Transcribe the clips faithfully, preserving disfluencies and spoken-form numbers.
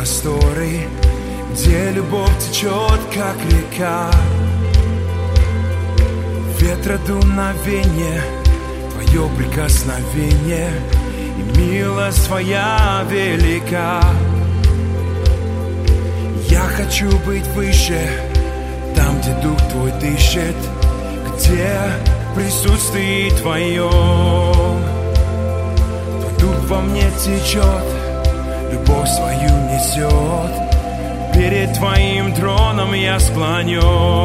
просторы, где любовь течет, как река. Ветра дуновение, твое прикосновение, и милость твоя велика. Я хочу быть выше, там, где дух твой дышит, где присутствие твое. Твой дух во мне течет, любовь свою несет, перед твоим троном я склонен.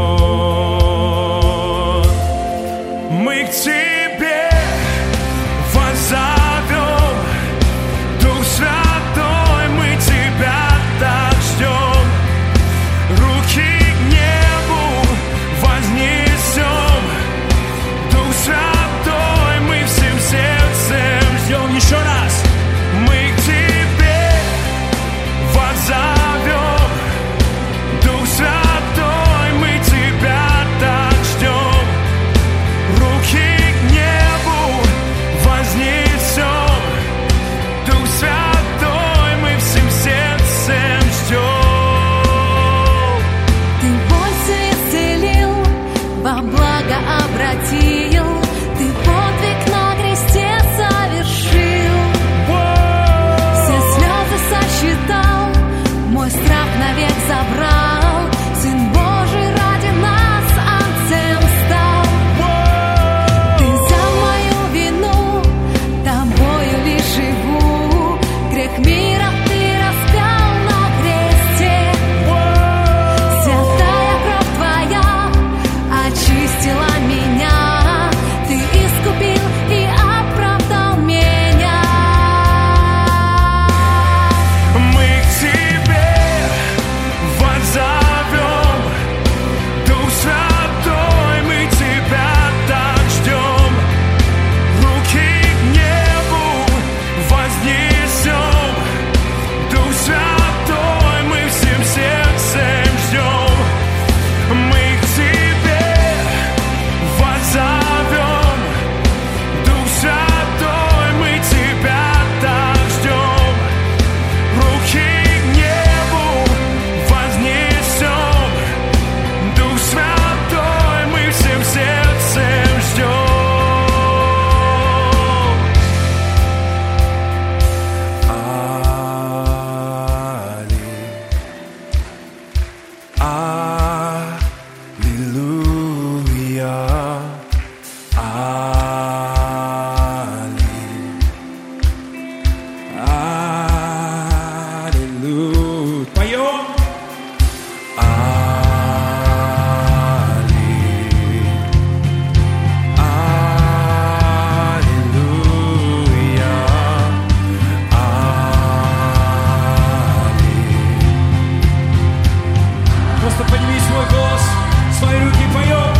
Мы к тебе воззовем, Дух Святой, мы тебя так ждем. Руки к небу вознесем, Дух Святой, мы всем сердцем ждем. Еще раз. Мы к тебе воззовем, Дух Святой, мы тебя так ждем. Руки к небу вознесем, Дух Святой, мы всем сердцем ждем. Ты боль исцелил, во благо обратил, ты подвиг на кресте совершил. Все слезы сосчитал, мой страх навек забрал. Сын Божий ради нас отцем стал. Ты взял мою вину, тобою лишь живу. Грех мира ты распял на кресте. Святая кровь твоя очистила меня. Ты искупил и оправдал меня. Мы к тебе воззовем, Дух Святой, мы тебя так ждем. Руки к небу вознесем, Дух Святой, мы всем сердцем ждем. Мы к тебе воззовем, Дух Святой, мы тебя так ждем. Руки к небу вознесем, Дух Святой, мы всем сердцем ждем. Аллилуйя, аллилуйя. Поем. Просто подними свой голос, свои руки, поем.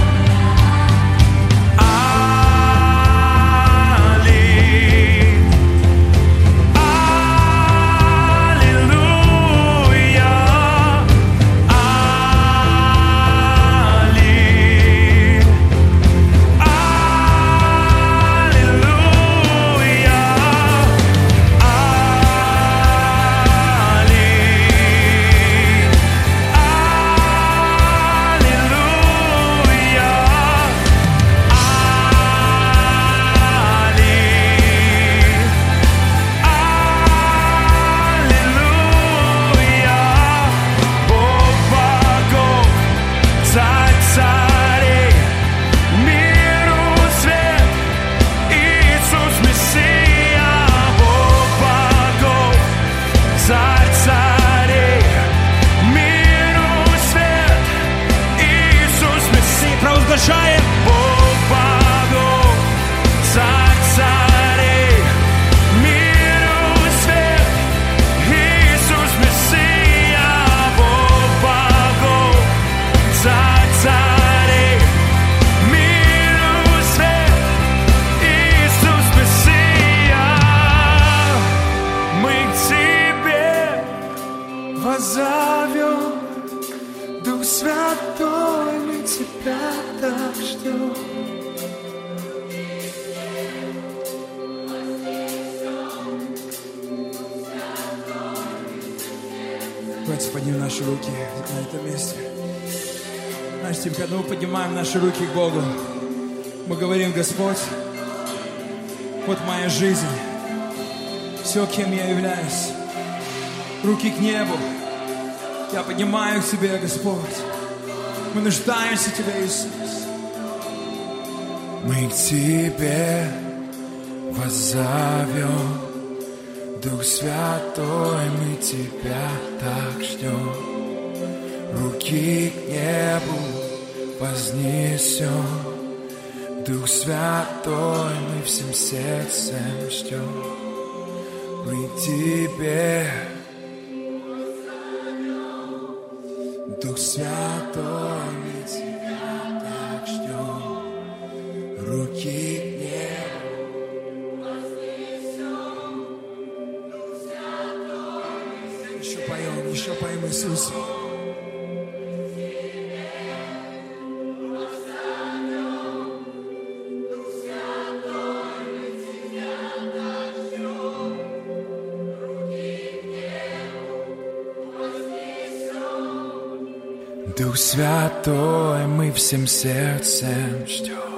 Провозглашаем Бог богов, Царь царей, миру свет, Иисус Мессия. Бог богов, Царь царей, миру свет, Иисус Мессия. Мы к тебе воззовем, Дух Святой, мы тебя так ждем. Давайте поднимем наши руки на этом месте. Знаешь, Тим, когда мы поднимаем наши руки к Богу, мы говорим: Господь, вот моя жизнь, все, кем я являюсь. Руки к небу. Я поднимаю к Тебе, Господь. Мы нуждаемся в Тебе, Иисус. Мы к Тебе воззовем, Дух Святой, мы Тебя так ждем. Руки к небу вознесем, Дух Святой, мы всем сердцем ждем. Мы к Тебе, Дух Святой, мы Тебя так ждем. Руки к небу вознесем, Дух Святой. Еще поем, еще поем, Иисус. Дух Святой, мы всем сердцем ждем.